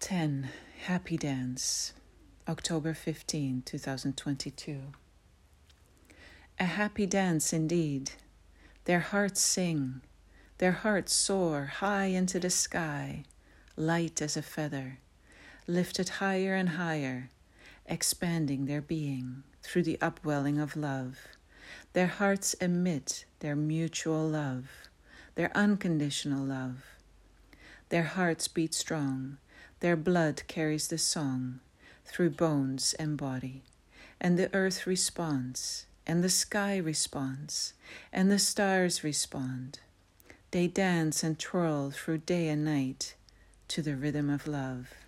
10. Happy Dance, October 15, 2022. A happy dance indeed. Their hearts sing, their hearts soar high into the sky, light as a feather, lifted higher and higher, expanding their being through the upwelling of love. Their hearts emit their mutual love, their unconditional love. Their hearts beat strong, their blood carries the song through bones and body, and the earth responds, and the sky responds, and the stars respond. They dance and twirl through day and night to the rhythm of love.